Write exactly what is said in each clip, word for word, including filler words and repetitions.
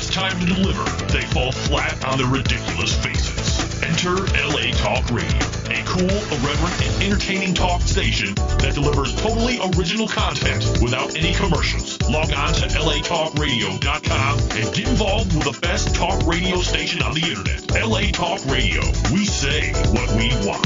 it's time to deliver, they fall flat on their ridiculous faces. Enter L A Talk Radio, a cool, irreverent, and entertaining talk station that delivers totally original content without any commercials. Log on to L A talk radio dot com and get involved with the best talk radio station on the internet. L A Talk Radio. We say what we want.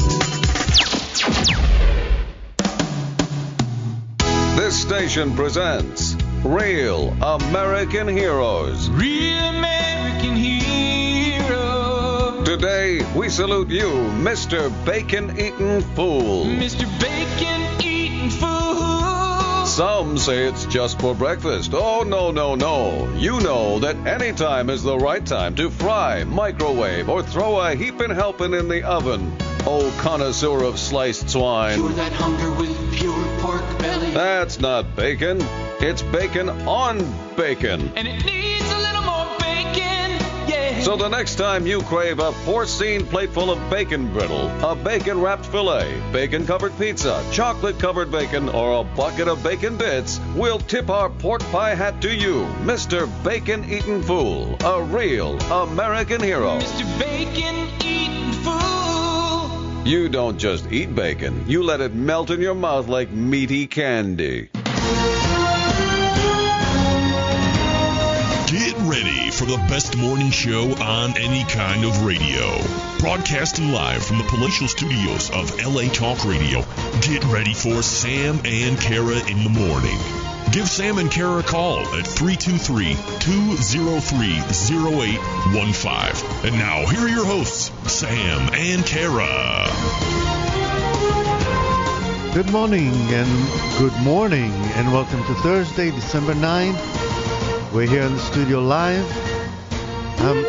This station presents Real American Heroes. Real American Heroes. Today, we salute you, Mister Bacon-Eating Fool. Mister Bacon-Eating Fool. Some say it's just for breakfast. Oh, no, no, no. You know that any time is the right time to fry, microwave, or throw a heapin' helpin' in the oven. Oh, connoisseur of sliced swine. Cure that hunger with pure pork belly. That's not bacon. It's bacon on bacon. And it needs a little more bacon, yeah. So the next time you crave a four-scene plateful of bacon brittle, a bacon-wrapped filet, bacon-covered pizza, chocolate-covered bacon, or a bucket of bacon bits, we'll tip our pork pie hat to you, Mister Bacon-Eating Fool, a real American hero. Mister Bacon-Eating Fool. You don't just eat bacon, you let it melt in your mouth like meaty candy. Get ready for the best morning show on any kind of radio. Broadcasting live from the palatial studios of L A Talk Radio. Get ready for Sam and Kara in the morning. Give Sam and Kara a call at three two three, two oh three, oh eight one five. And now, here are your hosts, Sam and Kara. Good morning and good morning and welcome to Thursday, December ninth. We're here in the studio live. I'm,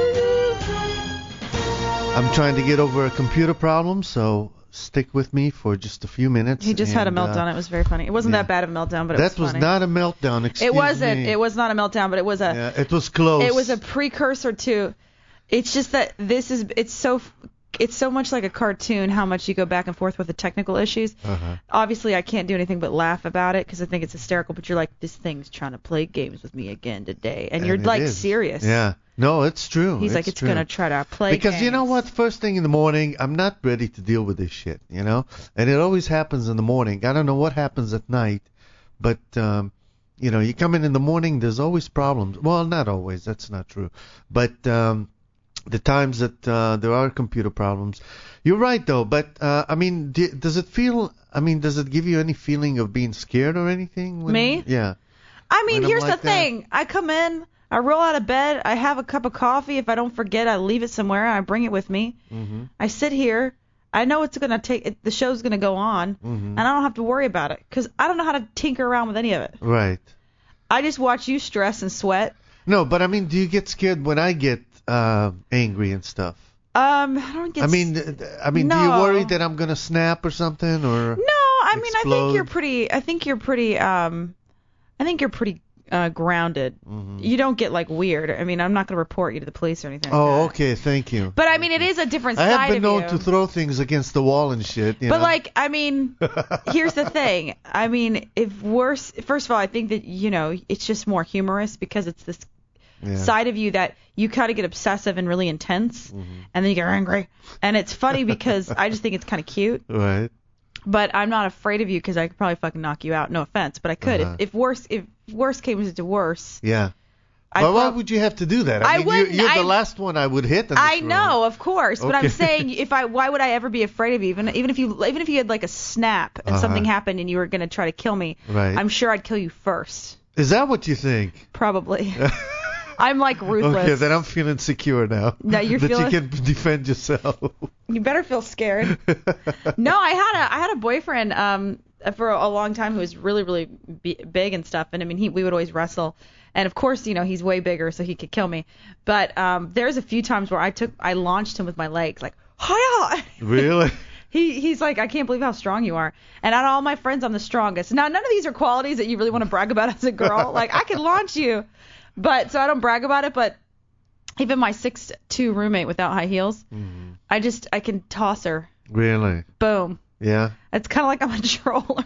I'm trying to get over a computer problem, so stick with me for just a few minutes. He just and, had a meltdown. Uh, it was very funny. It wasn't yeah. that bad of a meltdown, but it that was funny. That was not a meltdown, excuse It wasn't. me. It was not a meltdown, but it was a... Yeah, it was close. It was a precursor to... It's just that this is... It's so... It's so much like a cartoon how much you go back and forth with the technical issues. Uh-huh. Obviously, I can't do anything but laugh about it because I think it's hysterical, but you're like, this thing's trying to play games with me again today. And, and you're, like, is. serious. Yeah. No, it's true. He's it's like, it's going to try to play Because games. you know what? First thing in the morning, I'm not ready to deal with this shit, you know? And it always happens in the morning. I don't know what happens at night, but, um, you know, you come in in the morning, there's always problems. Well, not always. That's not true. But um, the times that uh, there are computer problems... You're right, though, but, uh, I mean, do, does it feel, I mean, does it give you any feeling of being scared or anything? When, Me? Yeah. I mean, When here's like the that? thing. I come in, I roll out of bed, I have a cup of coffee. If I don't forget, I leave it somewhere, I bring it with me. Mm-hmm. I sit here. I know it's going to take, it, the show's going to go on, Mm-hmm. and I don't have to worry about it, because I don't know how to tinker around with any of it. Right. I just watch you stress and sweat. No, but, I mean, do you get scared when I get uh, angry and stuff? Um, I don't get. I mean, I mean, no. do you worry that I'm gonna snap or something, or? No, I mean, explode? I think you're pretty. I think you're pretty. Um, I think you're pretty uh, grounded. Mm-hmm. You don't get like weird. I mean, I'm not gonna report you to the police or anything. Oh, like that. okay, thank you. But I mean, it is a different I side have been of known you. to throw things against the wall and shit. You But know? like, I mean, here's the thing. I mean, if worse, first of all, I think that you know, it's just more humorous because it's this. Yeah. Side of you that you kind of get obsessive and really intense, Mm-hmm. and then you get angry, and it's funny because I just think it's kind of cute. Right. But I'm not afraid of you because I could probably fucking knock you out. No offense, but I could Uh-huh. if, if worse if worse came to worse. Yeah. I'd Well, why prob- would you have to do that? I I mean, wouldn't. You're, you're I- the last one I would hit. In this I room. know, of course, but I'm Okay. saying if I why would I ever be afraid of you? Even even if you even if you had like a snap and Uh-huh. something happened and you were gonna try to kill me, Right. I'm sure I'd kill you first. Is that what you think? Probably. I'm like ruthless. Okay, then I'm feeling secure now. Now you're that feeling- you can defend yourself. You better feel scared. No, I had a I had a boyfriend um for a long time who was really really b- big and stuff, and I mean he we would always wrestle, and of course you know he's way bigger so he could kill me, but um there's a few times where I took I launched him with my legs like hiya. Really? He he's like, I can't believe how strong you are. And out of all my friends, I'm the strongest. Now, none of these are qualities that you really want to brag about as a girl. Like, I can launch you. But, so I don't brag about it. But even my six two roommate without high heels, Mm-hmm. I just, I can toss her. Really? Boom. Yeah. It's kind of like I'm a troll or something.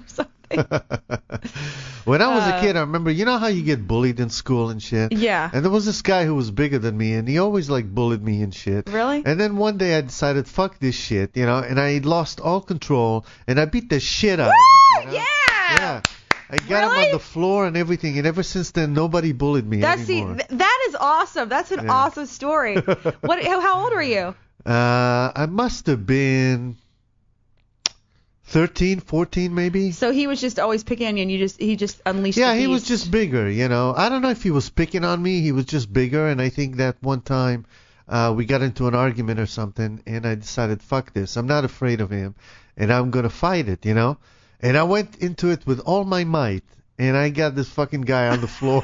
When I was Uh, a kid, I remember, you know how you get bullied in school and shit? Yeah. And there was this guy who was bigger than me, and he always, like, bullied me and shit. Really? And then one day I decided, fuck this shit, you know, and I lost all control, and I beat the shit out Woo! of him. You know? Yeah! Yeah. I got him Really? on the floor and everything, and ever since then, nobody bullied me That's the, anymore. th- that is awesome. That's an Yeah. awesome story. What? How, how old are you? Uh, I must have been thirteen, fourteen maybe. So he was just always picking on you, and you just he just unleashed. Yeah, the he was beast. just bigger, you know. I don't know if he was picking on me. He was just bigger, and I think that one time uh, we got into an argument or something, and I decided, fuck this. I'm not afraid of him, and I'm going to fight it, you know. And I went into it with all my might, and I got this fucking guy on the floor.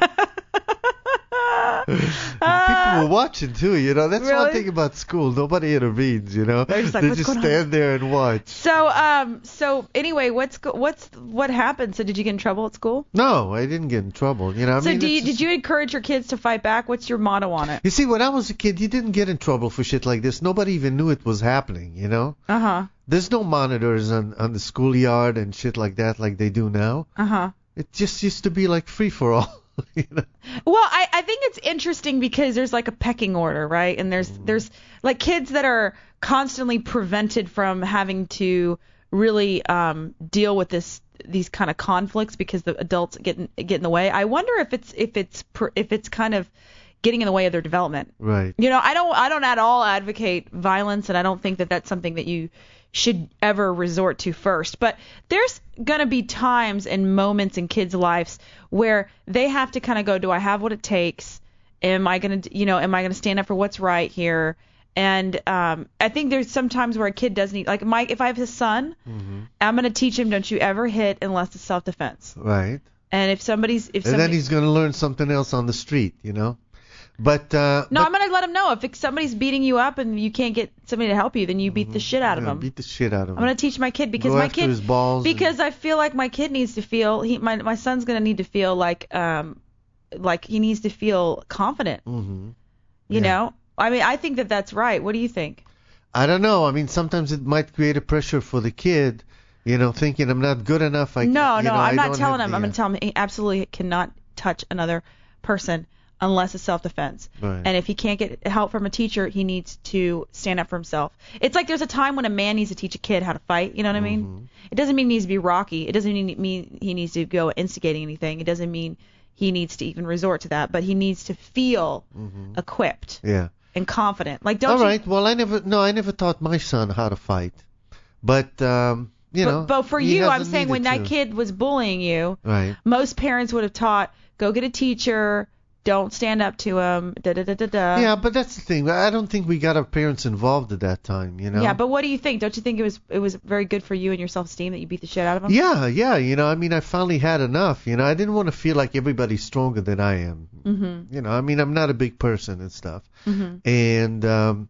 People were watching, too, you know. That's one Really? thing about school. Nobody intervenes, you know. They're just like, they "What's just going on?" stand there and watch. So um so anyway, what's go- what's what happened? So did you get in trouble at school? No, I didn't get in trouble, you know. I so mean, do you, it's did just- you encourage your kids to fight back? What's your motto on it? You see, when I was a kid, you didn't get in trouble for shit like this. Nobody even knew it was happening, you know? Uh huh. There's no monitors on, on the schoolyard and shit like that like they do now. Uh huh. It just used to be like free for all, you know? Well, I, I think it's interesting because there's like a pecking order, right? And there's there's like kids that are constantly prevented from having to really um, deal with this these kind of conflicts because the adults get in, get in the way. I wonder if it's if it's pr- if it's kind of getting in the way of their development. Right. You know, I don't I don't at all advocate violence, and I don't think that that's something that you should ever resort to first. But there's going to be times and moments in kids' lives where they have to kind of go, do I have what it takes? Am I going to, you know, am I going to stand up for what's right here? And um, I think there's some times where a kid does need, like Mike, if I have his son, Mm-hmm. I'm going to teach him, don't you ever hit unless it's self-defense. Right. And if somebody's, if And somebody, then he's going to learn something else on the street, you know? But, uh... no, but, I'm going to let him know if it's, somebody's beating you up and you can't get somebody to help you, then you beat the shit out of yeah, him. beat the shit out of him. I'm gonna teach my kid because Go my after kid his balls because I feel like my kid needs to feel he my my son's gonna need to feel like um like he needs to feel confident. Mm-hmm. You Yeah. know, I mean, I think that that's right. What do you think? I don't know. I mean, sometimes it might create a pressure for the kid, you know, thinking I'm not good enough. I, no, you no, know, I'm I not don't telling have him. the, I'm gonna uh, tell him he absolutely cannot touch another person unless it's self-defense. Right. And if he can't get help from a teacher, he needs to stand up for himself. It's like there's a time when a man needs to teach a kid how to fight. You know what I mean? Mm-hmm. It doesn't mean he needs to be Rocky. It doesn't mean, mean he needs to go instigating anything. It doesn't mean he needs to even resort to that. But he needs to feel Mm-hmm. equipped Yeah. and confident. Like, don't All you? right. Well, I never, no, I never taught my son how to fight. But, um, you but, know. but for he you, I'm hasn't saying when needed that to. kid was bullying you, Right. most parents would have taught, go get a teacher, don't stand up to him, da da da da da. Yeah, but that's the thing. I don't think we got our parents involved at that time, you know? Yeah, but what do you think? Don't you think it was it was very good for you and your self-esteem that you beat the shit out of him? Yeah, yeah. You know, I mean, I finally had enough. You know, I didn't want to feel like everybody's stronger than I am. Mm-hmm. You know, I mean, I'm not a big person and stuff. Mm-hmm. And, um,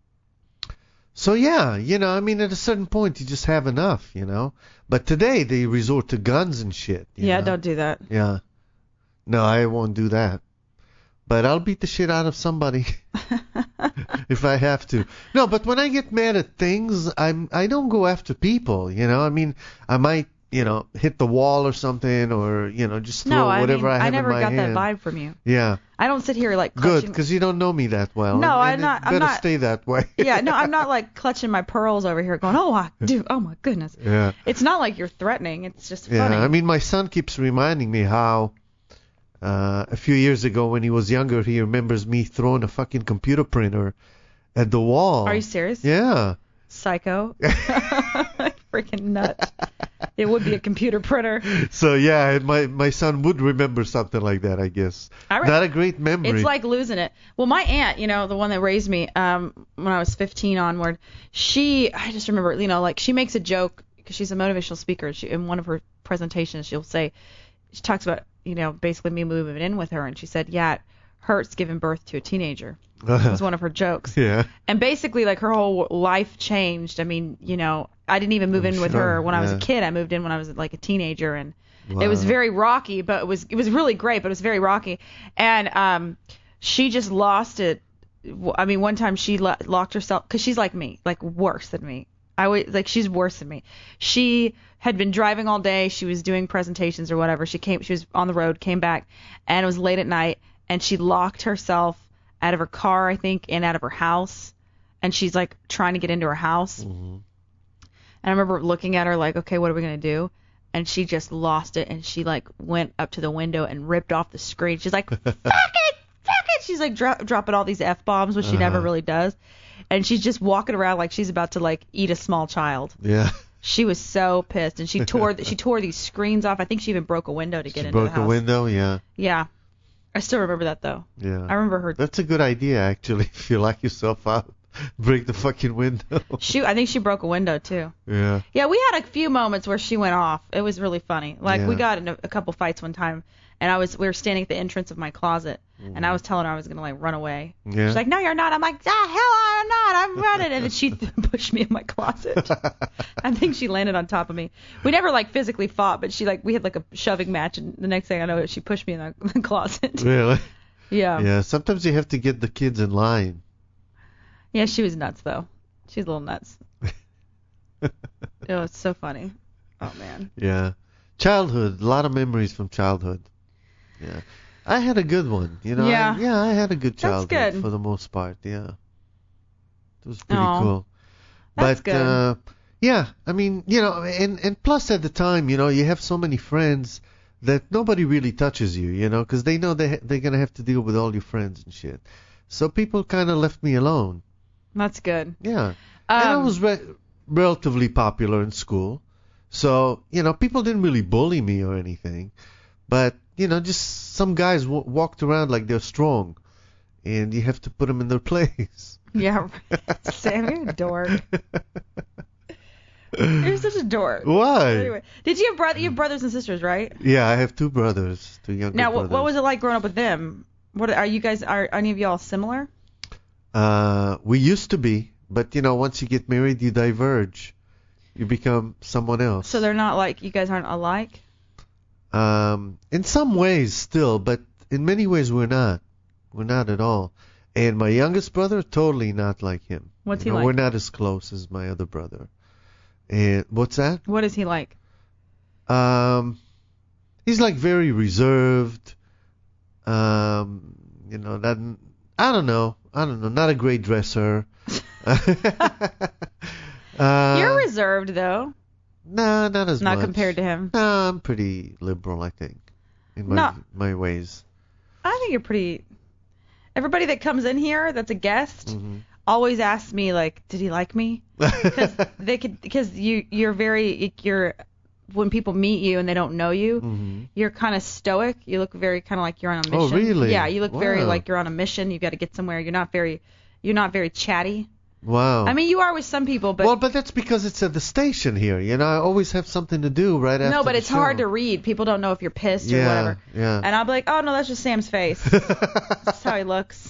so yeah, you know, I mean, at a certain point, you just have enough, you know? But today, they resort to guns and shit. you Yeah, know? don't do that. Yeah. No, I won't do that. But I'll beat the shit out of somebody if I have to. No, but when I get mad at things, I'm I don't go after people, you know. I mean, I might, you know, hit the wall or something, or you know, just throw No, I whatever mean, I have I never in my got hand. that vibe from you. Yeah, I don't sit here like good, clutching. because you don't know me that well. No, and, I'm and not- It I'm better not- stay that way. Yeah, no, I'm not like clutching my pearls over here, going, oh, I do, oh my goodness. Yeah. It's not like you're threatening. It's just Yeah, funny. I mean, my son keeps reminding me how uh, a few years ago when he was younger, he remembers me throwing a fucking computer printer at the wall. Are you serious? Yeah. Psycho. Freaking nut. It would be a computer printer. So yeah, and my my son would remember something like that, I guess. I re- Not a great memory. It's like losing it. Well, my aunt, you know, the one that raised me, um, when I was fifteen onward, she, I just remember, you know, like she makes a joke because she's a motivational speaker. She, in one of her presentations, she'll say, she talks about, you know, basically me moving in with her, and she said, yeah, it hurts giving birth to a teenager. It was one of her jokes. Yeah. And basically, like, her whole life changed. I mean, you know, I didn't even move I'm in with sure, her when I was a yeah. kid. I moved in when I was like a teenager, and it was Wow. very rocky, but it was it was really great, but it was very rocky. And um, she just lost it. I mean, one time she lo- locked herself, because she's like me, like worse than me. I always, like, she's worse than me. She had been driving all day. She was doing presentations or whatever. She came, she was on the road, came back, and it was late at night, and she locked herself out of her car, I think, and out of her house. And she's, like, trying to get into her house. Mm-hmm. And I remember looking at her like, okay, what are we going to do? And she just lost it, and she, like, went up to the window and ripped off the screen. She's like, fuck it, fuck it. She's, like, dro- dropping all these F-bombs, which she uh-huh. never really does. And she's just walking around like she's about to, like, eat a small child. Yeah. She was so pissed, and she tore she tore these screens off. I think she even broke a window to get she into the house. Broke a window, yeah. Yeah. I still remember that, though. Yeah. I remember her. That's a good idea, actually, if you lock yourself out. Break the fucking window. She, I think she broke a window, too. Yeah. Yeah, we had a few moments where she went off. It was really funny. Like, yeah. we got in a, a couple fights one time, and I was we were standing at the entrance of my closet, mm-hmm. and I was telling her I was going to, like, run away. Yeah. She's like, no, you're not. I'm like, ah, hell, I'm not. I'm running. And then she pushed me in my closet. I think she landed on top of me. We never, like, physically fought, but she, like, we had, like, a shoving match, and the next thing I know, she pushed me in the, the closet. Really? Yeah. Yeah, sometimes you have to get the kids in line. Yeah, she was nuts, though. She's a little nuts. It was so funny. Oh, man. Yeah. Childhood. A lot of memories from childhood. Yeah. I had a good one, you know. Yeah. I, yeah, I had a good childhood. That's good. For the most part, yeah. It was pretty Aww. cool. That's but, good. Uh, yeah, I mean, you know, and, and plus at the time, you know, you have so many friends that nobody really touches you, you know, because they know they, they're going to have to deal with all your friends and shit. So people kind of left me alone. That's good. Yeah. Um, and I was re- relatively popular in school. So, you know, people didn't really bully me or anything. But, you know, just some guys w- walked around like they're strong. And you have to put them in their place. Yeah. Sam, you're a dork. You're such a dork. Why? Anyway, did you have, bro- you have brothers and sisters, right? Yeah, I have two brothers, two younger now, brothers. Now, what was it like growing up with them? What are you guys, are any of y'all similar? Uh, we used to be, but you know, once you get married, you diverge. You become someone else. So they're not like, you guys aren't alike? Um, in some ways still, but in many ways we're not. We're not at all. And my youngest brother, totally not like him. What's you he know, like? We're not as close as my other brother. And what's that? What is he like? Um, he's like very reserved. Um, you know, that I don't know. I don't know. Not a great dresser. uh, You're reserved, though. No, not as not much. Not compared to him. No, I'm pretty liberal, I think, in my no. my ways. I think you're pretty. Everybody that comes in here that's a guest mm-hmm. always asks me, like, did he like me? Because they could, because you you're very you're when people meet you and they don't know you, mm-hmm. you're kind of stoic. You look very kind of like you're on a mission. Oh, really? Yeah, you look wow. very like you're on a mission. You got to get somewhere. You're not very, you're not very chatty. Wow. I mean, you are with some people, but well, but that's because it's at the station here. You know, I always have something to do right after. No, but the it's show. hard to read. People don't know if you're pissed yeah, or whatever. Yeah. And I'll be like, oh no, that's just Sam's face. That's how he looks.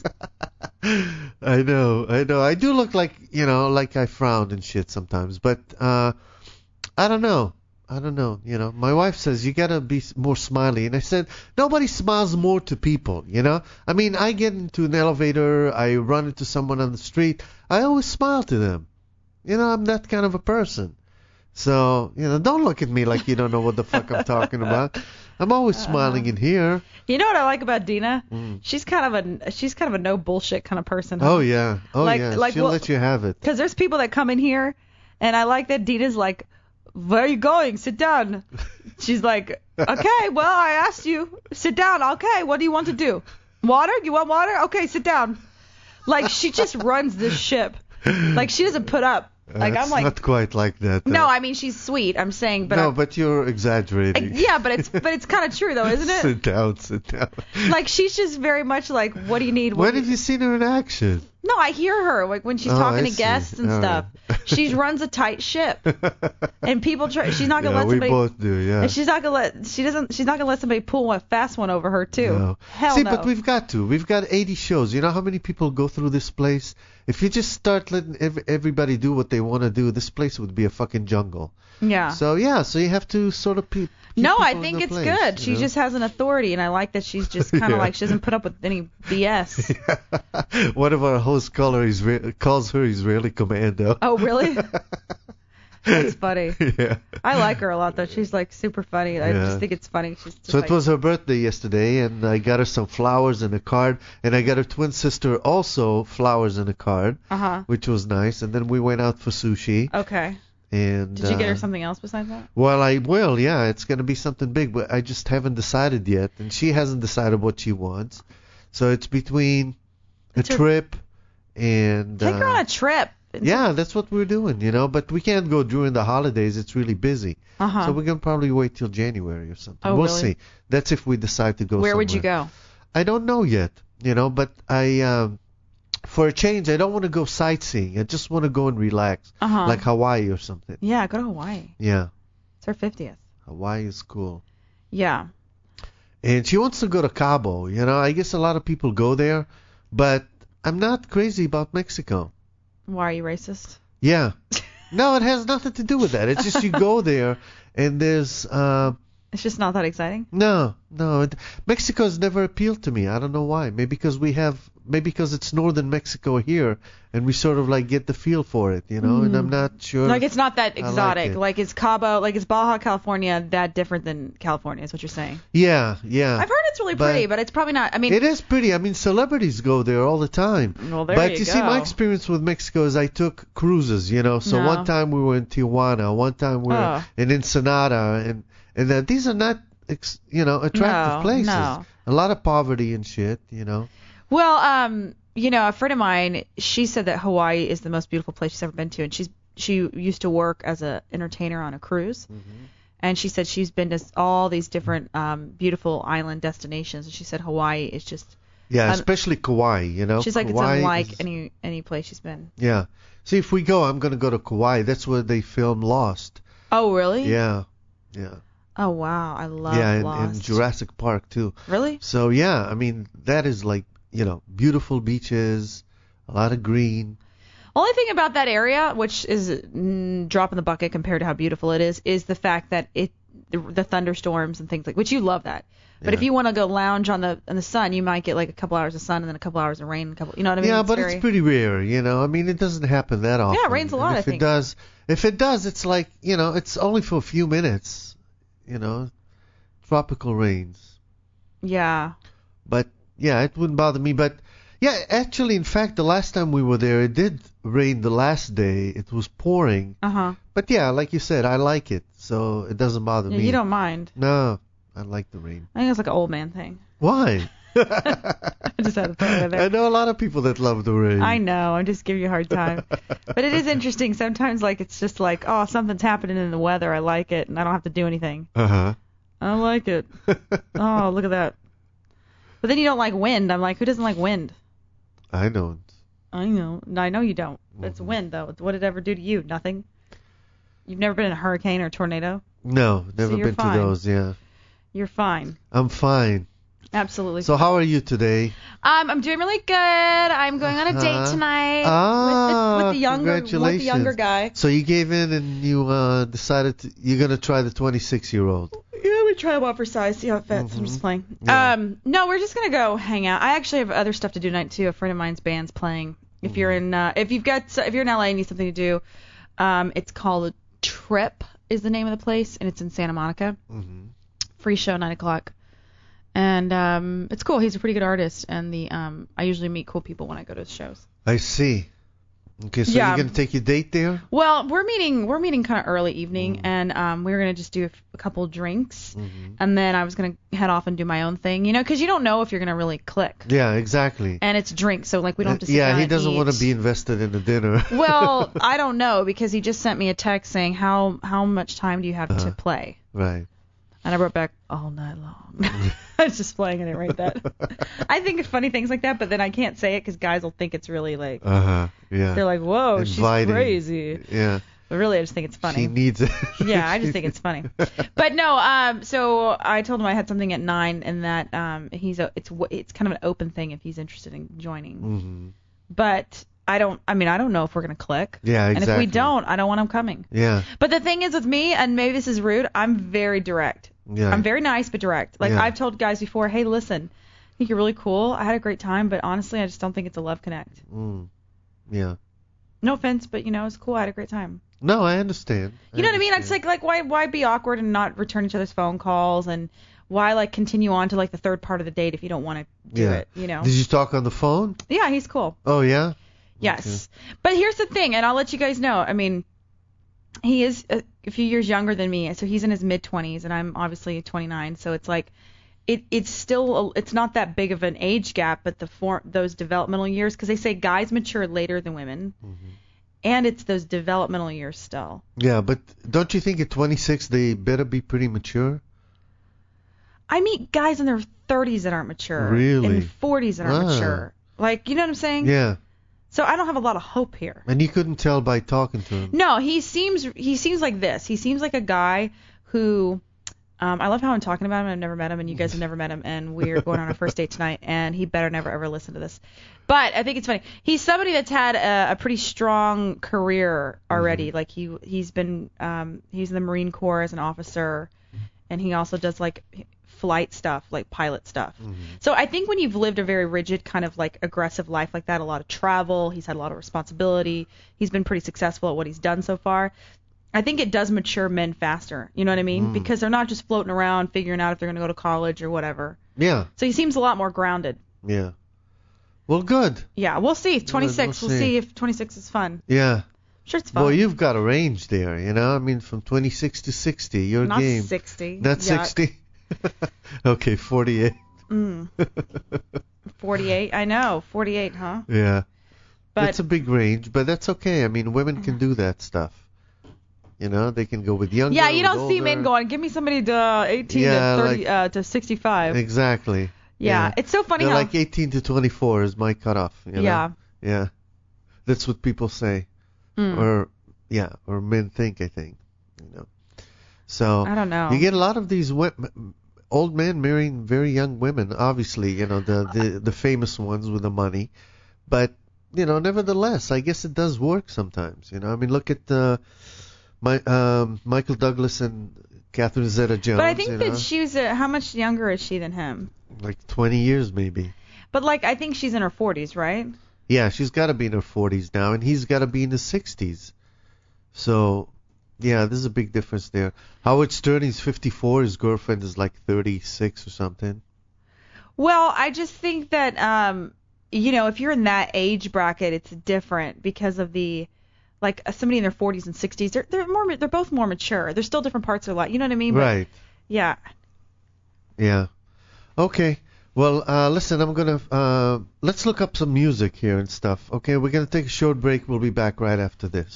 I know, I know. I do look like, you know, like I frowned and shit sometimes, but uh, I don't know. I don't know. You know, my wife says you gotta be more smiley, and I said nobody smiles more to people. You know, I mean, I get into an elevator, I run into someone on the street, I always smile to them. You know, I'm that kind of a person. So, you know, don't look at me like you don't know what the fuck I'm talking about. I'm always smiling uh, in here. You know what I like about Dina? Mm. She's kind of a she's kind of a no bullshit kind of person. Huh? Oh yeah, oh like, yeah. Like, She'll well, let you have it. Because there's people that come in here, and I like that Dina's like, where are you going? Sit down. She's like, okay, well, I asked you. Sit down. Okay, what do you want to do? Water? You want water? Okay, sit down. Like, she just runs this ship. Like, she doesn't put up. Like, uh, I'm like, not quite like that. Though. No, I mean, she's sweet. I'm saying, but no, I'm, but you're exaggerating. I, yeah, but it's but it's kind of true though, isn't it? Sit down, sit down. Like, she's just very much like, what do you need? What when do have you seen her in action? No, I hear her like when she's oh, talking I to see. guests and All stuff. Right. She runs a tight ship, and people try. She's not gonna yeah, let somebody. we both do, yeah. And she's not gonna let. She doesn't. She's not gonna let somebody pull a fast one over her too. No. Hell See, no. but we've got to. We've got eighty shows. You know how many people go through this place? If you just start letting ev- everybody do what they want to do, this place would be a fucking jungle. Yeah. So yeah, so you have to sort of pe- No, I think it's place, good. She know? just has an authority, and I like that she's just kind of yeah. like she doesn't put up with any B S. Yeah. One of our hosts call her Isra- calls her Israeli Commando. Oh, really? That's funny. Yeah. I like her a lot, though. She's, like, super funny. I Yeah. just think it's funny. She's just So it like, was her birthday yesterday, and I got her some flowers and a card, and I got her twin sister also flowers and a card, Uh-huh. which was nice. And then we went out for sushi. Okay. And Did you get her uh, something else besides that? Well, I will, yeah. It's going to be something big, but I just haven't decided yet, and she hasn't decided what she wants. So it's between a It's her- trip and Take her uh, on a trip. yeah, that's what we're doing, you know. But we can't go during the holidays; it's really busy. Uh-huh. So we're gonna probably wait till January or something. Oh, we'll really? see. That's if we decide to go. Where would you somewhere. go? I don't know yet, you know. But I, um, for a change, I don't want to go sightseeing. I just want to go and relax, Uh-huh. like Hawaii or something. Yeah, go to Hawaii. Yeah, It's her fiftieth. Hawaii is cool. Yeah. And she wants to go to Cabo. You know, I guess a lot of people go there, but I'm not crazy about Mexico. Why are you racist? Yeah. No, it has nothing to do with that. It's just you go there and there's uh It's just not that exciting. no, no. It, Mexico's never appealed to me. I don't know why. Maybe because we have maybe because it's northern Mexico here and we sort of like get the feel for it, you know, and I'm not sure. Like, it's not that I like exotic. it. Like, is Cabo, like, is Baja California that different than California, is what you're saying? Yeah, yeah. I've heard it's really But- pretty, but it's probably not. I mean, It is pretty. I mean, celebrities go there all the time. Well, there but you you see, my go. experience with Mexico is I took cruises, you know. So No. one time we were in Tijuana, one time we were Oh. in Ensenada, and and uh, these are not, ex, you know, attractive No, places. no. A lot of poverty and shit, you know. well, um, you know, a friend of mine, she said that Hawaii is the most beautiful place she's ever been to, and she's she used to work as a entertainer on a cruise. And she said she's been to all these different um, beautiful island destinations, and she said Hawaii is just. Yeah, Um, especially Kauai, you know. She's like Kauai it's unlike is- any any place she's been. Yeah. See, if we go, I'm gonna go to Kauai. That's where they filmed Lost. Oh, really? Yeah. Yeah. Oh, wow. I love yeah, and, Lost. and Jurassic Park too. Really? So yeah, I mean that is like, you know, beautiful beaches, a lot of green. Only thing about that area, which is mm, drop in the bucket compared to how beautiful it is, is the fact that it the, the thunderstorms and things like, which you love that. But if Yeah. you want to go lounge on the in the sun, you might get like a couple hours of sun and then a couple hours of rain. A couple, you know what I mean? Yeah, It's but very- it's pretty rare, you know. I mean, it doesn't happen that often. it rains a lot, And I if think. it does, if it does, it's like, you know, it's only for a few minutes, you know, tropical rains. Yeah. But yeah, it wouldn't bother me. But yeah, actually, in fact, the last time we were there, it did rain the last day. It was pouring. Uh huh. But yeah, like you said, I like it, so it doesn't bother Yeah, me. you don't mind. No, I like the rain. I think it's like an old man thing. Why? I just had to throw it in I there. know a lot of people that love the rain. I know. I'm just giving you a hard time. But it is interesting. Sometimes, like, it's just like, oh, something's happening in the weather. I like it, and I don't have to do anything. Uh huh. I like it. Oh, look at that. But then you don't like wind. I'm like, who doesn't like wind? I don't. I know. No, I know you don't. But it's wind, though. What did it ever do to you? Nothing? You've never been in a hurricane or a tornado? No, never you're been fine. to those. Yeah, You're fine. I'm fine. Absolutely. So how are you today? Um, I'm doing really good. I'm going on a date Uh-huh. tonight Ah, with, the, with the younger with the congratulations. younger guy. So you gave in and you uh, decided to, you're gonna try the twenty-six year old. Yeah, we try him out for size, see how it fits. I'm just playing. Yeah. Um, no, we're just gonna go hang out. I actually have other stuff to do tonight too. A friend of mine's band's playing. If you're in, uh, if you've got, if you're in L A and need something to do, um, it's called Trip is the name of the place, and it's in Santa Monica. Mm-hmm. Free show, nine o'clock. And um, it's cool. He's a pretty good artist, and the um, I usually meet cool people when I go to his shows. I see. Okay, so Yeah. you're gonna take your date there? Well, we're meeting we're meeting kind of early evening, and um, we were gonna just do a, f- a couple drinks, and then I was gonna head off and do my own thing, you know, because you don't know if you're gonna really click. Yeah, exactly. And it's drinks, so like we don't have to sit yeah, down he and doesn't eat. want to be invested in the dinner. Well, I don't know because he just sent me a text saying how how much time do you have to Uh-huh. play, Right. and I wrote back all night long. I was just playing and I write that. I think of funny things like that, but then I can't say it because guys will think it's really like Uh huh. Yeah. they're like, whoa, Inviting. she's crazy. Yeah. But really, I just think it's funny. She needs it. Yeah, I just think it's funny. But no, um, so I told him I had something at nine, and that um, he's a, it's w- it's kind of an open thing if he's interested in joining. Mm-hmm. But I don't, I mean, I don't know if we're gonna click. Yeah, And if we exactly. don't, I don't want him coming. Yeah. But the thing is with me, and maybe this is rude, I'm very direct. Yeah. I'm very nice but direct. Like Yeah. I've told guys before, hey, listen, I think you're really cool. I had a great time, but honestly, I just don't think it's a love connect. Mm. Yeah. No offense, but you know, it was cool. I had a great time. No, I understand. You know what I mean? It's like like why why be awkward and not return each other's phone calls, and why like continue on to like the third part of the date if you don't want to do Yeah. it, you know? Did you talk on the phone? Yeah, he's cool. Oh, yeah? Yes. But here's the thing, and I'll let you guys know. I mean, he is a, a few years younger than me, so he's in his mid twenties, and I'm obviously twenty-nine. So it's like, it it's still a, it's not that big of an age gap, but the for, those developmental years, because they say guys mature later than women, Mm-hmm. and it's those developmental years still. Yeah, but don't you think at twenty-six they better be pretty mature? I meet guys in their thirties that aren't mature, Really? in forties that aren't Ah. mature. Like, you know what I'm saying? Yeah. So I don't have a lot of hope here. And you couldn't tell by talking to him. No, he seems he seems like this. He seems like a guy who um I love how I'm talking about him. I've never met him, and you guys have never met him, and we're going on our first date tonight, and he better never ever listen to this. But I think it's funny. He's somebody that's had a, a pretty strong career already. Mm-hmm. Like he he's been um he's in the Marine Corps as an officer, and he also does like flight stuff, like pilot stuff. Mm-hmm. So I think when you've lived a very rigid kind of like aggressive life like that, a lot of travel, he's had a lot of responsibility, he's been pretty successful at what he's done so far. I think it does mature men faster, you know what I mean? Mm. Because they're not just floating around figuring out if they're going to go to college or whatever. Yeah. So he seems a lot more grounded. Yeah. Well, good. Yeah, we'll see. twenty-six. we'll We'll, see. see if twenty-six is fun. Yeah. I'm sure it's fun. Boy, you've got a range there, you know? I mean, from twenty-six to sixty, your Not game. sixty. Not Yuck. sixty? Okay, forty-eight. Mm. forty-eight. I know. forty-eight, huh? Yeah. But That's a big range, but that's okay. I mean, women can do that stuff. You know, they can go with younger. yeah, you with don't see older. men going, give me somebody to uh, eighteen Yeah, to thirty like- uh, to sixty-five. Exactly. Yeah, it's so funny They're how. like eighteen to twenty-four is my cutoff. You know? Yeah. Yeah. That's what people say. Mm. Or, yeah, or men think, I think. You know. So, I don't know. you get a lot of these wo- old men marrying very young women, obviously, you know, the, the, the famous ones with the money. But, you know, nevertheless, I guess it does work sometimes. You know, I mean, look at uh, my um, Michael Douglas and Catherine Zeta-Jones. But I think you that know? she's uh, how much younger is she than him? Like twenty years, maybe. But like I think she's in her forties, right? Yeah, she's got to be in her forties now, and he's got to be in his sixties. So, yeah, there's a big difference there. Howard Stern, he's fifty-four. His girlfriend is like thirty-six or something. Well, I just think that um, you know, if you're in that age bracket, it's different because of the like uh, somebody in their forties and sixties. They're they're more they're both more mature. They're still different parts of their life. You know what I mean? But, Right. Yeah. Yeah. Okay. Well, uh, listen, I'm going to, uh, let's look up some music here and stuff. Okay, we're going to take a short break. We'll be back right after this.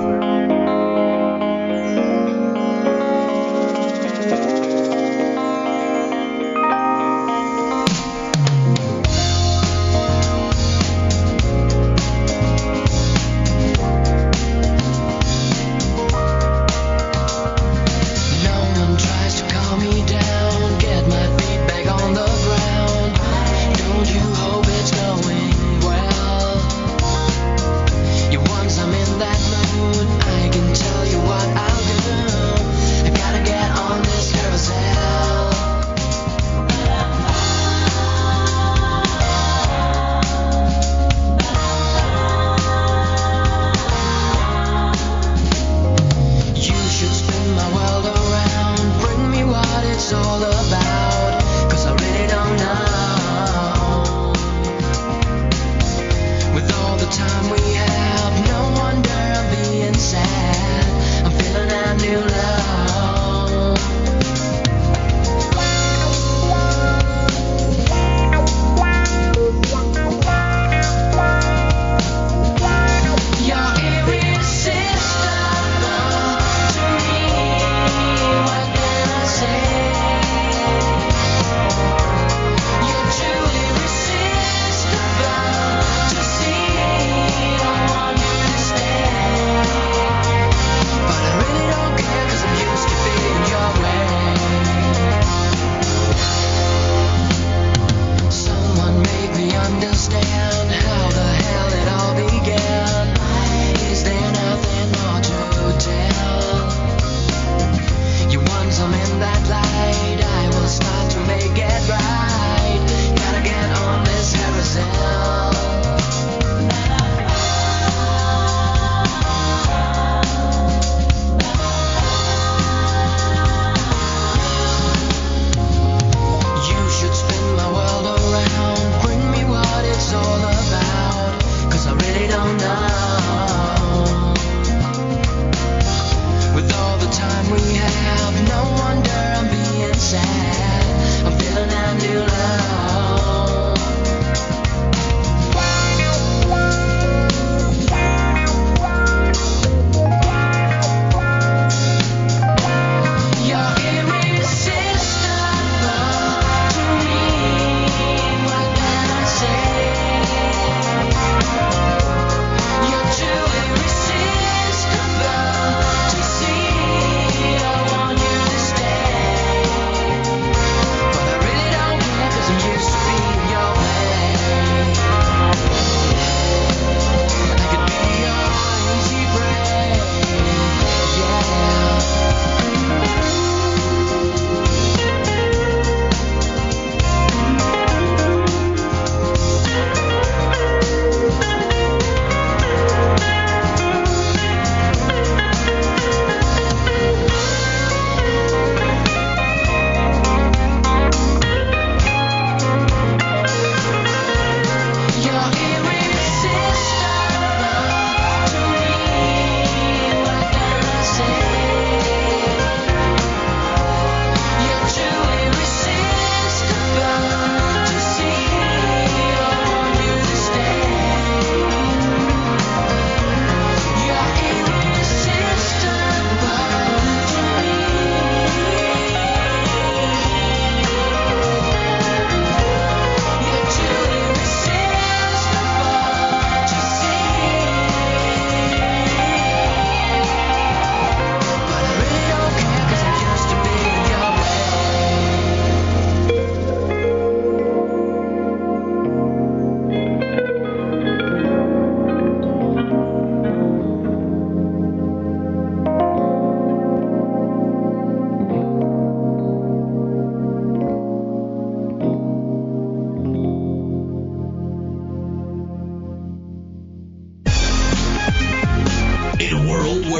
No one tries to calm me down, get my feet back on the ground. Don't you hope it's going well? Yeah, once I'm in that mood, I get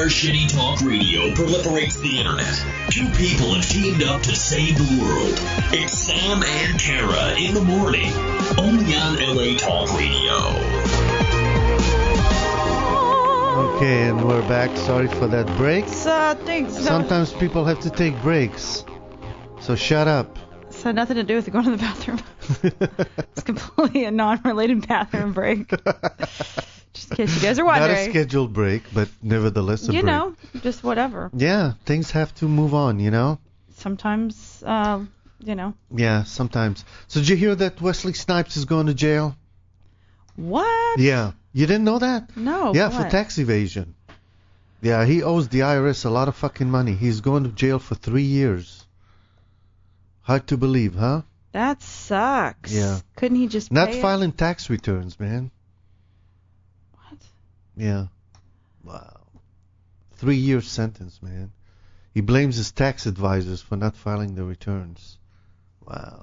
shitty talk radio proliferates the internet, two people have teamed up to save the world. It's Sam and Kara in the morning, only on L A Talk Radio. Okay, and we're back. Sorry for that break. So, thanks. So, Sometimes people have to take breaks. So shut up. so nothing to do with going to the bathroom. It's completely a non-related bathroom break. Just in case you guys are wondering. Not a scheduled break, but nevertheless a you break. know, just whatever. Yeah, things have to move on, you know? Sometimes, uh, you know. Yeah, sometimes. So did you hear that Wesley Snipes is going to jail? What? Yeah. You didn't know that? No. Yeah, what? for tax evasion. Yeah, he owes the I R S a lot of fucking money. He's going to jail for three years. Hard to believe, huh? That sucks. Yeah. Couldn't he just Not pay it? filing tax returns, man. What? Yeah. Wow. Three year sentence, man. He blames his tax advisors for not filing the returns. Wow.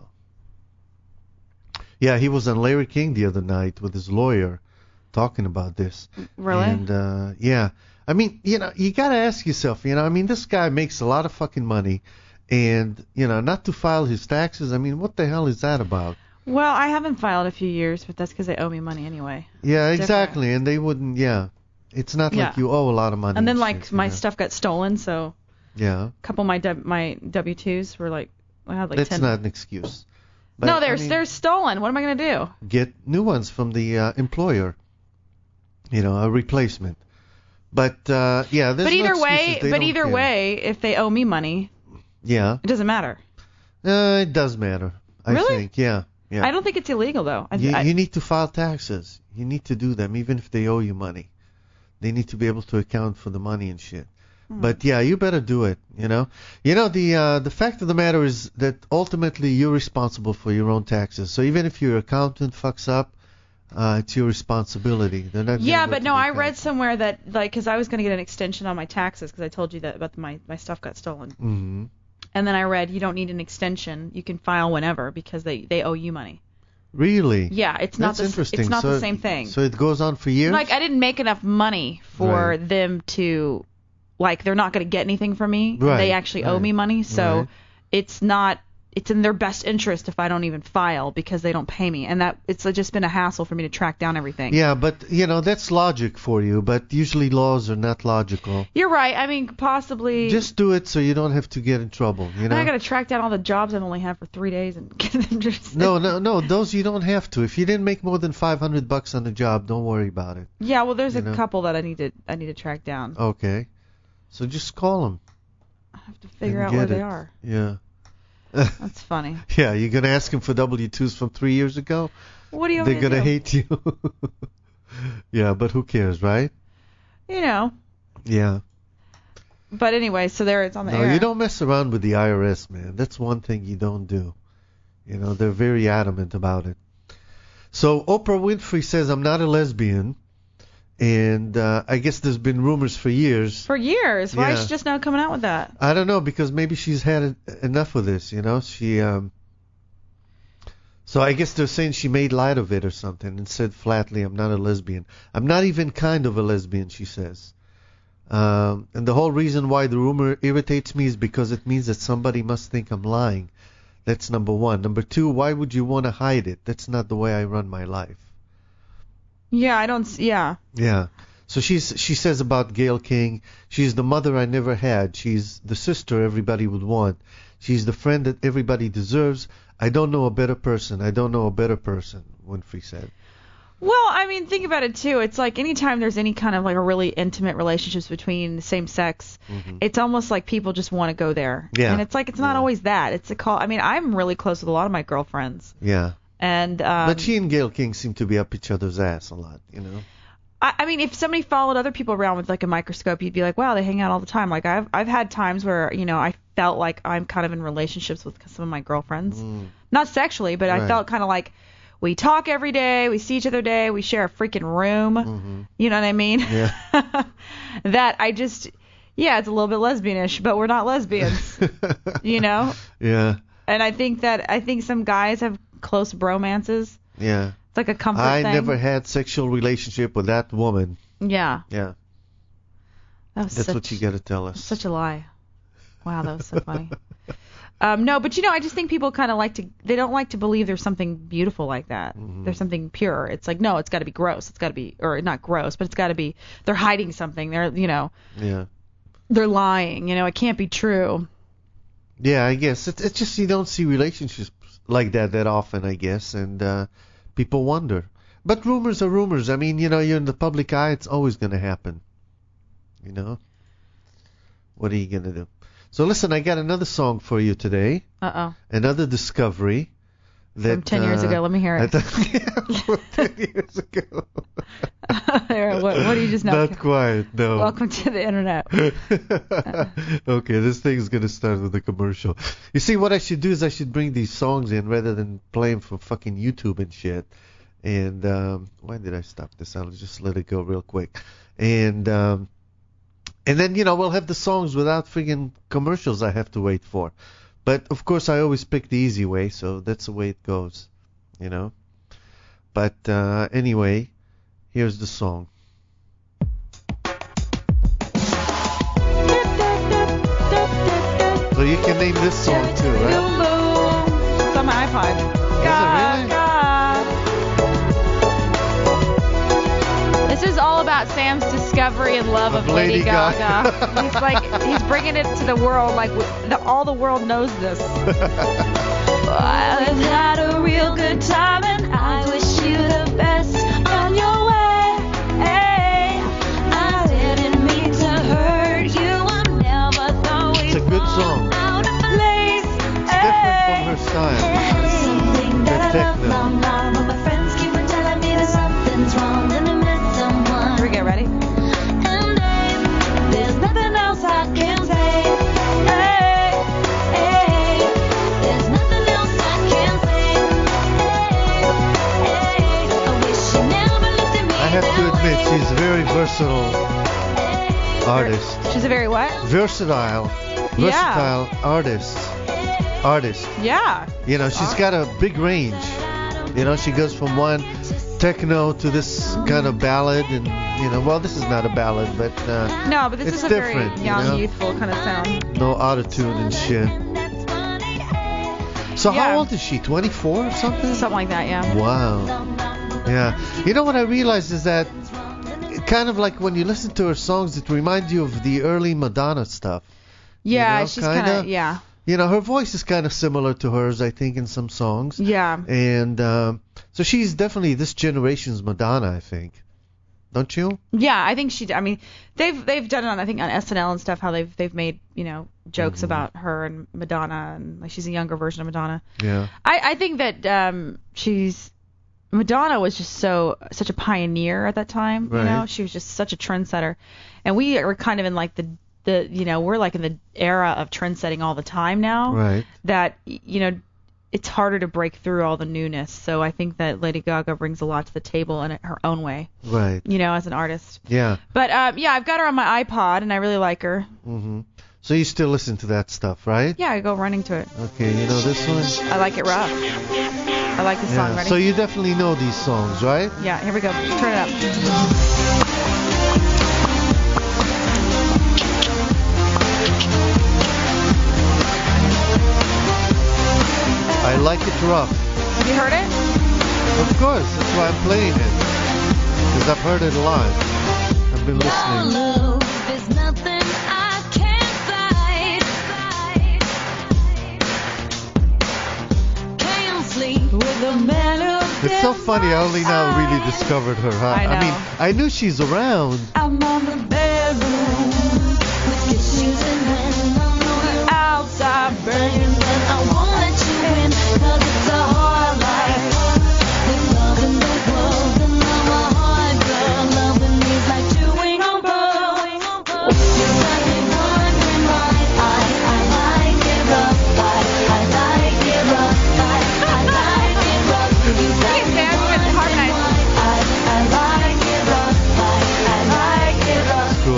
Yeah, he was on Larry King the other night with his lawyer talking about this. Really? And, uh, yeah. I mean, you know, you got to ask yourself, you know, I mean, this guy makes a lot of fucking money. And, you know, not to file his taxes, I mean, what the hell is that about? Well, I haven't filed a few years, but that's because they owe me money anyway. Yeah, It's exactly. different. And they wouldn't, yeah. It's not Yeah. like you owe a lot of money. And then, and like, shit, my you know. stuff got stolen, so Yeah. a couple of my w- my W twos were like, I had like That's ten. not an excuse. But, no, they're I mean, they're stolen. What am I gonna do? get new ones from the uh, employer. You know, a replacement. But uh, yeah, there's But no either way, excuses. They but don't either care. way, if they owe me money, Yeah, it doesn't matter. uh, it does matter. I Really? think. Yeah, yeah. I don't think it's illegal though. I, You, I, you need to file taxes. You need to do them, even if they owe you money. They need to be able to account for the money and shit. Hmm. But yeah, you better do it. You know, you know the uh, the fact of the matter is that ultimately you're responsible for your own taxes. So even if your accountant fucks up, uh, it's your responsibility. They're not. gonna yeah, go but to no, the I accountant. read somewhere that like, because I was gonna get an extension on my taxes because I told you that about the, my my stuff got stolen. Mm-hmm. And then I read you don't need an extension. You can file whenever because they they owe you money. Really? Yeah, it's not That's the s- interesting. it's not so, the same thing. So it goes on for years. Like I didn't make enough money for Right. them to, like they're not going to get anything from me. Right, They actually owe right, me money, so right. it's not. It's in their best interest if I don't even file because they don't pay me, and that it's just been a hassle for me to track down everything. Yeah, but you know that's logic for you. But usually laws are not logical. You're right. I mean, possibly. Just do it so you don't have to get in trouble. You know. I got to track down all the jobs I've only had for three days and get them just. No, no, no. Those you don't have to. If you didn't make more than five hundred bucks on the job, don't worry about it. Yeah, well, there's You a know. couple that I need to I need to track down. Okay. So just call them. I have to figure and out where get they it. are. Yeah. That's funny. Yeah, you're gonna ask them for W twos from three years ago. What do you want They're me to gonna do? hate you. Yeah, but who cares, right? You know. Yeah. But anyway, so there it's on the No, air. you don't mess around with the I R S, man. That's one thing you don't do. You know, they're very adamant about it. So Oprah Winfrey says, I'm not a lesbian. And uh, I guess there's been rumors for years. For years. Why is Yeah. she just now coming out with that? I don't know, because maybe she's had en- enough of this, you know. She, um, so I guess they're saying she made light of it or something and said flatly, I'm not a lesbian. I'm not even kind of a lesbian, she says. Um, and the whole reason why the rumor irritates me is because it means that somebody must think I'm lying. That's number one. Number two, why would you want to hide it? That's not the way I run my life. Yeah, I don't. s- Yeah. Yeah. So she's she says about Gayle King, she's the mother I never had. She's the sister everybody would want. She's the friend that everybody deserves. I don't know a better person. I don't know a better person, Winfrey said. Well, I mean, think about it too. It's like anytime there's any kind of like a really intimate relationships between the same sex, Mhm. it's almost like people just want to go there. Yeah. And it's like it's not Yeah. always that. It's a call. I mean, I'm really close with a lot of my girlfriends, Yeah. and um, But she and Gayle King seem to be up each other's ass a lot, you know. I, I mean, if somebody followed other people around with like a microscope, you'd be like, wow, they hang out all the time. Like I've I've had times where you know I felt like I'm kind of in relationships with some of my girlfriends, Mm. not sexually, but I Right. felt kind of like we talk every day, we see each other day, we share a freaking room. Mhm. You know what I mean? Yeah. That I just, yeah, it's a little bit lesbianish, but we're not lesbians, you know. Yeah. And I think that I think some guys have close bromances. Yeah. It's like a comfort I thing. never had sexual relationship with that woman. Yeah. Yeah. That was That's such, what you got to tell us. such a lie. Wow, that was so funny. Um, no, but you know, I just think people kind of like to, they don't like to believe there's something beautiful like that. Mhm. There's something pure. It's like, no, it's got to be gross. It's got to be, or not gross, but it's got to be, they're hiding something. They're, you know, Yeah. they're lying. You know, it can't be true. Yeah, I guess. It's, it's just you don't see relationships like that that often, I guess, and uh, people wonder. But rumors are rumors. I mean, you know, you're in the public eye, it's always going to happen. You know? What are you going to do? So listen, I got another song for you today. Uh-oh. Another discovery. That, From ten years uh, ago. Let me hear it. I thought- yeah, from ten years ago. There, what, what do you just know? Not quite, no. Welcome to the internet. Okay, this thing's gonna start with a commercial. You see, what I should do is I should bring these songs in rather than play them from fucking YouTube and shit. And um, why did I stop this? I'll just let it go real quick. And um, and then you know we'll have the songs without friggin' commercials I have to wait for. But of course I always pick the easy way, so that's the way it goes, you know. But uh, anyway, here's the song. So you can name this song too, right? It's on my iPod. Is it really? This is all about Sam's discovery and love of, Of Lady, Lady Gaga. Gaga. He's like, he's bringing it to the world. Like, w- the, all the world knows this. I've had a real good time and I wish you the best on your way. Hey, I didn't mean to hurt you. I never thought we'd It's a good fall song. out of place. It's different from her style. Something that The I love techno. long, long, but my friends keep on telling me that something's wrong and I miss someone. Here we go. Ready? And babe, there's nothing else I can say. Hey, hey, there's nothing else I can say. Hey, hey, I wish you never looked at me I have to that admit, way. she's a very versatile artist. She's a very what? Versatile. Versatile artist. Artist. Yeah. You know, she's got a big range. You know, she goes from one techno to this kind of ballad, and you know, well, this is not a ballad, but uh, No, but this It's is a different, very you young, know? youthful kind of sound. no autotune and shit. So Yeah. how old is she? twenty-four or something? Something like that, yeah. Wow. Yeah. You know what I realized is that kind of like when you listen to her songs, it reminds you of the early Madonna stuff. Yeah, know, she's kind kinda. of, yeah. You know, her voice is kind of similar to hers, I think, in some songs. Yeah. And um, so she's definitely this generation's Madonna, I think. Don't you? Yeah, I think she. I mean, they've they've done it on I think on S N L and stuff. How they've they've made you know jokes Mhm. about her and Madonna, and like she's a younger version of Madonna. Yeah. I I think that um she's Madonna was just so such a pioneer at that time. You know, Right. she was just such a trendsetter, and we are kind of in like the the you know we're like in the era of trendsetting all the time now. Right. That you know. It's harder to break through all the newness, so I think that Lady Gaga brings a lot to the table in her own way, Right. you know, as an artist. Yeah. But um, yeah, I've got her on my iPod, and I really like her. Mhm. So you still listen to that stuff, right? Yeah, I go running to it. Okay. You know this one? I like it rough. I like the song. Yeah. Ready? So you definitely know these songs, right? Yeah, here we go. Turn it up. I like it rough. Have you heard it? Of course. That's why I'm playing it. Because I've heard it a lot. I've been listening. Love is nothing I can't fight. Can't sleep with a man who It's so funny. I only now really discovered her. Huh? I know. mean, I knew she's around. I'm on the bedroom with tissues in hand. I know you're outside, burning, but I won't let you in 'cause it's a hard life. With love in the world and I'm a hard girl. Loving me's like chewing on pearls. You got me wondering why I I like it rough. I I like it rough. I I like it rough. You got Sing it, me Sam. You got to wondering harmonize. why I I like it rough. I I like it rough. Cool.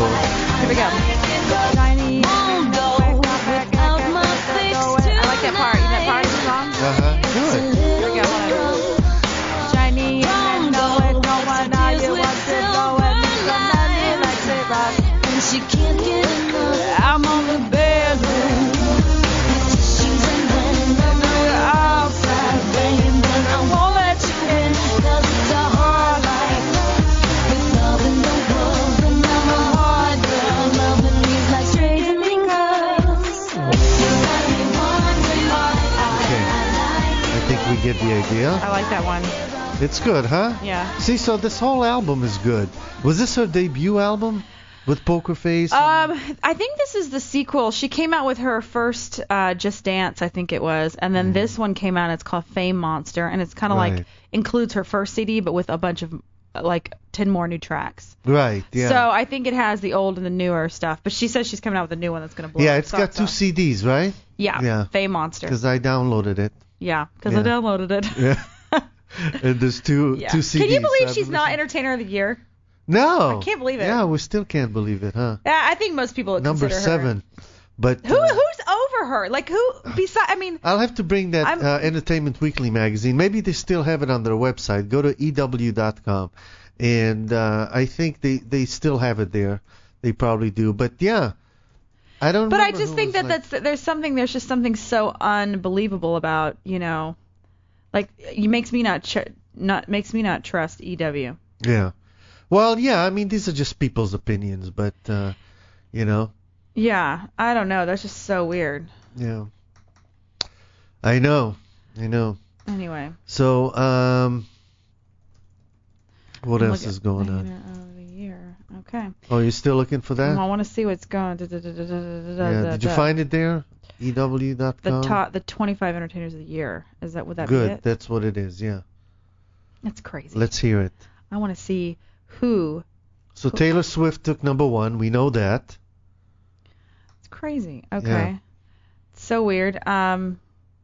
she can't get enough. I'm on the bedroom. Tissues and when I'm on the outside, babe, but I won't let you in, 'cause it's a hard life. With love in the world, and I'm a hard girl. Loving me's like straight to me, 'cause you got me wondering why Okay. I think we get the idea. I like that one. It's good, huh? Yeah. See, so this whole album is good. Was this her debut album with Poker Face? Um, I think this is the sequel. She came out with her first uh, Just Dance, I think it was, and then this one came out. It's called Fame Monster, and it's kind of Right. like includes her first C D, but with a bunch of uh, like ten more new tracks. Right, yeah. So I think it has the old and the newer stuff. But she says she's coming out with a new one that's gonna blow. yeah, the it's got socks two off. C Ds, right? Yeah. Yeah. Fame Monster. Because I downloaded it. Yeah, because Yeah. I downloaded it. Yeah. And there's two Yeah. two C Ds. Can you believe I've she's been not listening- Entertainer of the Year? No. I can't believe it. Yeah, we still can't believe it, huh? Yeah, I think most people would Number consider seven. But her. Who uh, who's over her? Like who beside? I mean, I'll have to bring that I'm- uh, Entertainment Weekly magazine. Maybe they still have it on their website. Go to E W dot com. And uh, I think they, they still have it there. They probably do. But yeah, I don't but I remember just who think was that like- that's there's something there's just something so unbelievable about you know, like it makes me not ch- not makes me not trust E W. Yeah. Well, yeah, I mean, these are just people's opinions, but, uh, you know, Yeah, I don't know. That's just so weird. yeah. I know. I know. Anyway. So, um, what I'm else looking- is going on? Entertainer of the Year. Okay. Oh, you're still looking for that? I want to see what's going. Da, da, da, da, da, da, da, Yeah. da, Did you da. find it there? E W dot com? the top the twenty-five entertainers of the year? Is that would that Good. be it? That's what it is, yeah. That's crazy. Let's hear it. I want to see who. So Taylor Swift took number one. We know that. It's crazy. Okay. Yeah. It's so weird. Um,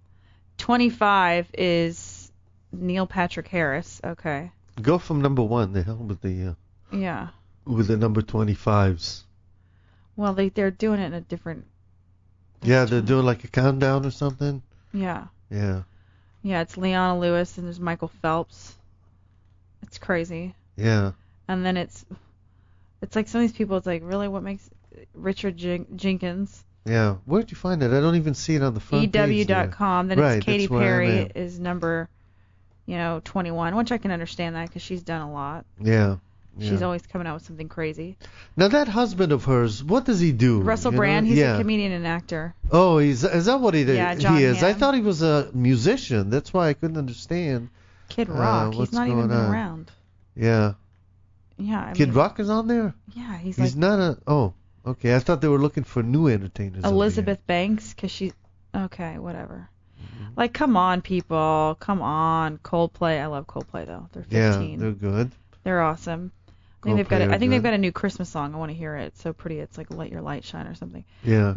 twenty-five is Neil Patrick Harris. Okay. Go from number one. The hell with the uh, Yeah. with the number twenty-fives. Well, they they're doing it in a different. Yeah, they're doing like a countdown or something. Yeah. Yeah. Yeah. It's Leona Lewis and there's Michael Phelps. It's crazy. Yeah. And then it's, it's like some of these people. It's like really what makes Richard Jen- Jenkins. Yeah. Where'd you find it? I don't even see it on the front E W page dot there. com. Then Right, it's Katy that's where I'm Perry at. is number, you know, twenty-one, which I can understand that because she's done a lot. Yeah. yeah. She's always coming out with something crazy. Now that husband of hers, what does he do? Russell you know? Brand, he's yeah. a comedian and actor. Oh, he's is that what he did? Yeah, John he is. I Hamm. thought he was a musician. That's why I couldn't understand. Kid Uh, Rock, he's what's not even going been on? around. Yeah. Yeah, I Kid mean, Rock is on there? Yeah, he's, He's like not a oh, okay. I thought they were looking for new entertainers. over Elizabeth Banks because she. Okay, whatever. Mm-hmm. Like, come on, people, come on. Coldplay, I love Coldplay though. They're here. fifteen. Yeah, they're good. They're awesome. I think they've got. Coldplay A, I are think they've good. got a new Christmas song. I want to hear it. It's so pretty. It's like "Let Your Light Shine" or something. Yeah.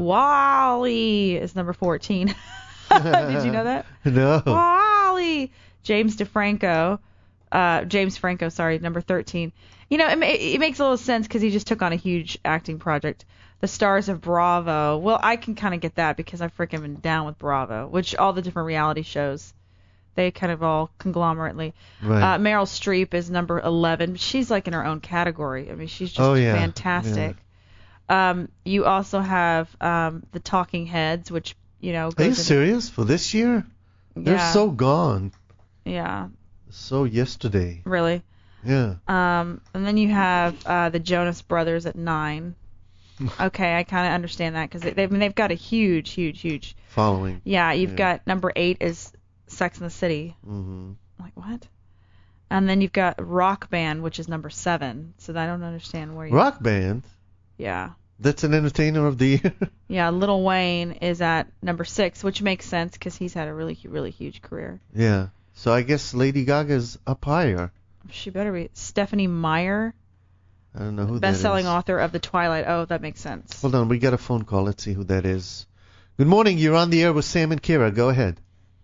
Wally is number fourteen. Did you know that? No. Wally. James DeFranco. Uh, James Franco, sorry, number thirteen. You know, it, ma- it makes a little sense because he just took on a huge acting project. The Stars of Bravo. Well, I can kind of get that because I've freaking been down with Bravo, which all the different reality shows, they kind of all conglomerately. Right. Uh, Meryl Streep is number eleven. She's like in her own category. I mean, she's just Oh, yeah. fantastic. Um, you also have um, the Talking Heads, which, you know, Are you goes in- serious? For this year? They're Yeah. so gone. Yeah, So yesterday. really. Yeah. Um, and then you have uh, the Jonas Brothers at nine. Okay, I kind of understand that because they, I mean, they've got a huge, huge, huge. Following. Yeah, you've Yeah. got number eight is Sex and the City. Mm-hmm. I'm like, what? And then you've got Rock Band, which is number seven. So I don't understand where you. Rock band. Yeah. That's an entertainer of the year. Yeah, Lil Wayne is at number six, which makes sense because he's had a really, really huge career. Yeah. So I guess Lady Gaga's up higher. She better be. Stephanie Meyer, I don't know who that best-selling is. author of The Twilight. Oh, that makes sense. Hold on, we got a phone call. Let's see who that is. Good morning. You're on the air with Sam and Kira. Go ahead.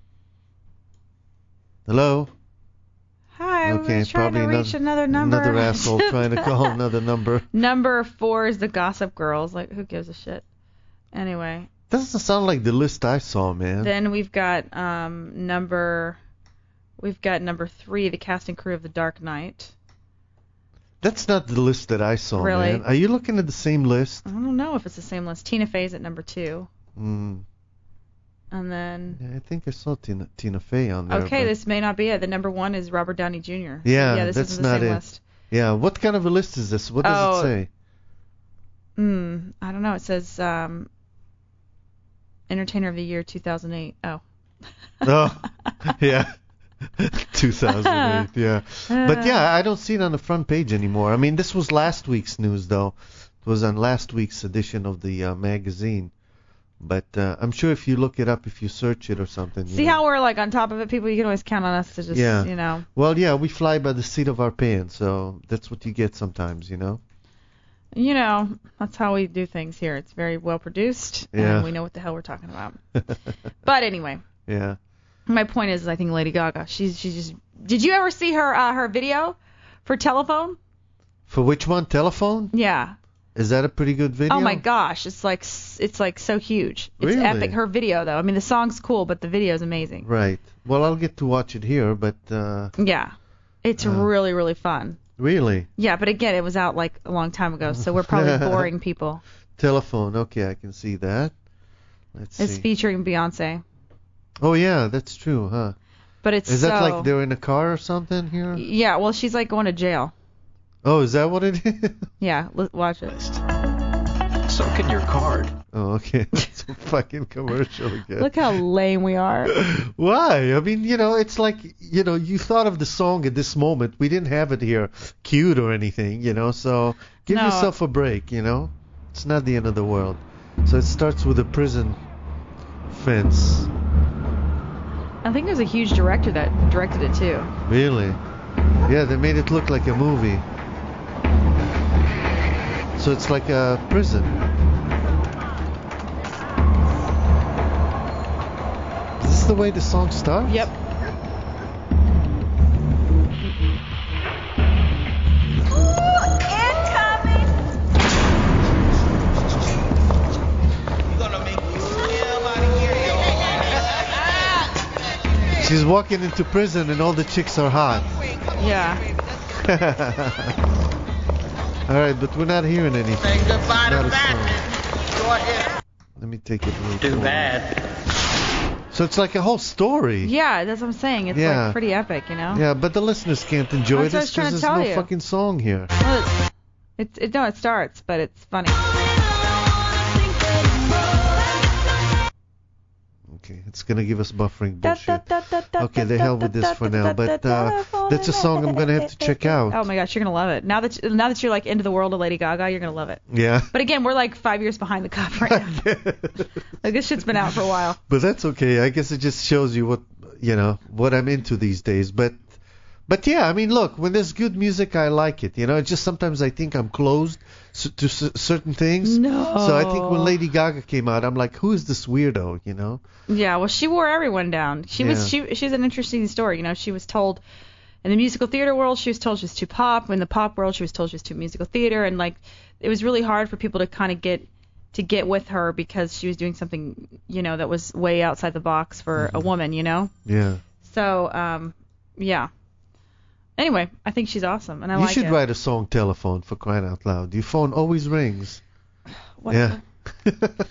Hello. Hi, Okay, we're trying probably to reach another- another number. Another asshole trying to call another number. Number four is the Gossip Girls. Like, who gives a shit? Anyway, Doesn't sound like the list I saw, man. then we've got um number, we've got number three, the cast and crew of The Dark Knight. That's not the list that I saw, Really? man. Are you looking at the same list? I don't know if it's the same list. Tina Fey's at number two. Mm. And then... Yeah, I think I saw Tina, Tina Fey on there. Okay, but- this may not be it. The number one is Robert Downey Junior Yeah, yeah, this that's isn't the not same it. list. Yeah, what kind of a list is this? What does Oh. it say? Hmm, I don't know. It says um, Entertainer of the Year two thousand eight. Oh. Oh, yeah. two thousand eight, yeah. But yeah, I don't see it on the front page anymore. I mean, this was last week's news, though. It was on last week's edition of the uh, magazine. But uh, I'm sure if you look it up, if you search it or something. you See know. how we're like on top of it, people? You can always count on us to just, Yeah. you know. Well, yeah, we fly by the seat of our pants, so that's what you get sometimes, you know. You know, that's how we do things here. It's very well produced, Yeah. and we know what the hell we're talking about. But anyway, Yeah. my point is, I think Lady Gaga. She's she's just. Did you ever see her uh, her video for Telephone? For which one? Telephone? Yeah. Is that a pretty good video? Oh my gosh, it's like s- it's like so huge. It's Really? epic. Her video though. I mean, the song's cool, but the video's amazing. Right. Well, I'll get to watch it here, but uh, Yeah. It's Uh. really really fun. really, Yeah, but again, it was out like a long time ago, so we're probably boring people. Telephone. Okay, I can see that. Let's It's see. featuring Beyonce, Oh yeah, that's true, huh? but it's Is so. that like they're in a car or something here? Yeah, well, she's like going to jail. Oh, is that what it is? Yeah, l- watch it. So can your card. Oh, okay. It's a fucking commercial again. Look how lame we are. Why? I mean, you know, it's like, you know, you thought of the song at this moment. We didn't have it here cued or anything, you know, so give No. yourself a break, you know? It's not the end of the world. So it starts with a prison fence. I think there's a huge director that directed it too. Really? Yeah, they made it look like a movie. So it's like a prison. Is this the way the song starts? Yep. She's walking into prison and all the chicks are hot. Yeah. All right, but we're not hearing anything. It's not a song. Let me take it real Too quick. bad. So it's like a whole story. Yeah, that's what I'm saying. It's Yeah. like pretty epic, you know. Yeah, but the listeners can't enjoy That's what I was this trying because to there's tell no you. fucking song here. Well, it's it, no, it starts, but it's funny. Okay, it's gonna give us buffering bullshit. Okay, the hell with this for now. But uh, that's a song I'm gonna have to check out. Oh my gosh, you're gonna love it. Now that you, now that you're like into the world of Lady Gaga, you're gonna love it. Yeah. But again, we're like five years behind the cup right now. Like this shit's been out for a while. But that's okay. I guess it just shows you what you know what I'm into these days. But but yeah, I mean, look, when there's good music, I like it. You know, it's just sometimes I think I'm closed s- to s- certain things. No. So I think when Lady Gaga came out, I'm like, who is this weirdo? You know? Yeah, well, she wore everyone down. She was she she's an interesting story. You know, she was told in the musical theater world, she was told she was too pop. In the pop world, she was told she was too musical theater, and like it was really hard for people to kind of get to get with her because she was doing something, you know, that was way outside the box for a woman, you know. Yeah. So, um, yeah. Anyway, I think she's awesome, and I you like should it. write a song, Telephone, for crying out loud. Your phone always rings. Whatever. Yeah.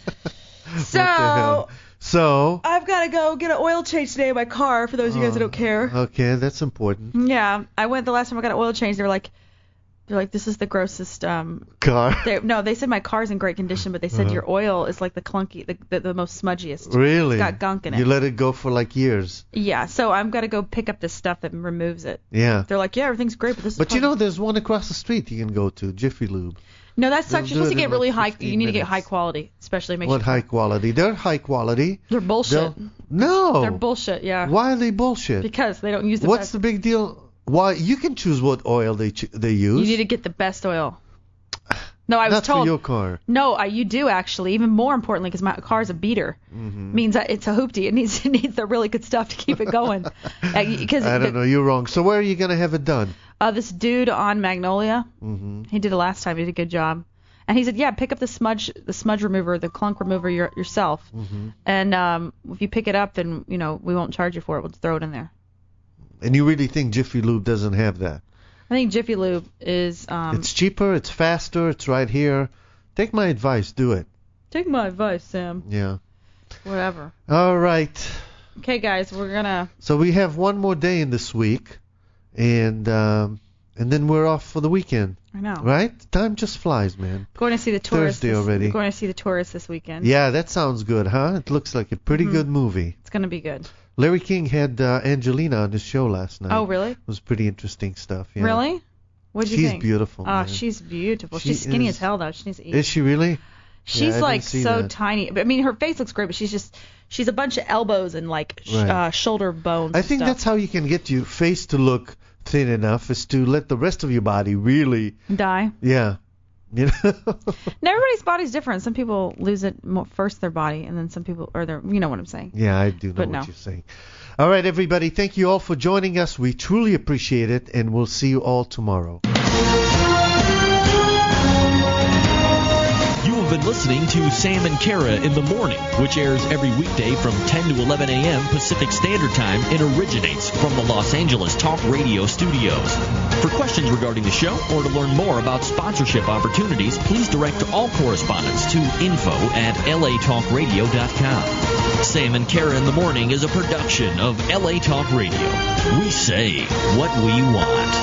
So What the hell? So. I've got to go get an oil change today in my car. For those of you guys that don't care. Okay, that's important. Yeah, I went the last time I got an oil change. They were like, they're like, this is the grossest. Um, Car. they, no, they said my car's in great condition, but they said Uh-huh. your oil is like the clunky, the the, the most smudgiest. Really? It's got gunk in it. You let it go for like years. Yeah, so I'm gonna go pick up this stuff that removes it. Yeah. They're like, yeah, everything's great, but this. But is you know, fun. there's one across the street you can go to, Jiffy Lube. No, that sucks. they'll You're do supposed to it get in really like high. fifteen You need to get minutes. high quality, especially to make What sure. high quality? They're high quality. They're bullshit. They'll- No. They're bullshit. Yeah. Why are they bullshit? Because they don't use the What's best. the big deal? Why you can choose what oil they ch- they use. You need to get the best oil. No, I was Not told. for your car. No, I, you do actually. Even more importantly, because my car's a beater, Mm-hmm. means that it's a hoopty. It needs it needs the really good stuff to keep it going. Because I don't know. You're wrong. So where are you gonna have it done? Uh, this dude on Magnolia, Mm-hmm. he did it last time. He did a good job. And he said, yeah, pick up the smudge, the smudge remover, the clunk remover your, yourself. Mm-hmm. And um, if you pick it up, then you know we won't charge you for it. We'll just throw it in there. And you really think Jiffy Lube doesn't have that? I think Jiffy Lube is. Um, It's cheaper. It's faster. It's right here. Take my advice. Do it. Take my advice, Sam. Yeah. Whatever. All right. Okay, guys, we're gonna. So we have one more day in this week, and um, and then we're off for the weekend. I know. Right? Time just flies, man. Going to see the tourists. Thursday this, already. We're going to see the tourists this weekend. Yeah, that sounds good, huh? It looks like a pretty Mhm. good movie. It's gonna be good. Larry King had uh, Angelina on his show last night. Oh, really? It was pretty interesting stuff. Yeah. Really? What did you She's think? beautiful. Oh, man. she's beautiful. She she's skinny is- as hell, though. She needs to eat. Is she really? She's Yeah, I didn't like see so that. tiny. But I mean, her face looks great, but she's just she's a bunch of elbows and like sh- Right. uh, shoulder bones. I and think stuff. that's how you can get your face to look thin enough, is to let the rest of your body really, Die. yeah, you know. And everybody's body's different. Some people lose it more, first their body, and then some people, or their, you know what I'm saying. Yeah, I do know But what no. you're saying. All right, everybody, thank you all for joining us. We truly appreciate it, and we'll see you all tomorrow. You have been listening to Sam and Kara in the Morning, which airs every weekday from ten to eleven a.m. Pacific Standard Time and originates from the Los Angeles Talk Radio studios. For questions regarding the show or to learn more about sponsorship opportunities, please direct all correspondence to info at l a talk radio dot com. Sam and Kara in the Morning is a production of L A Talk Radio. We say what we want.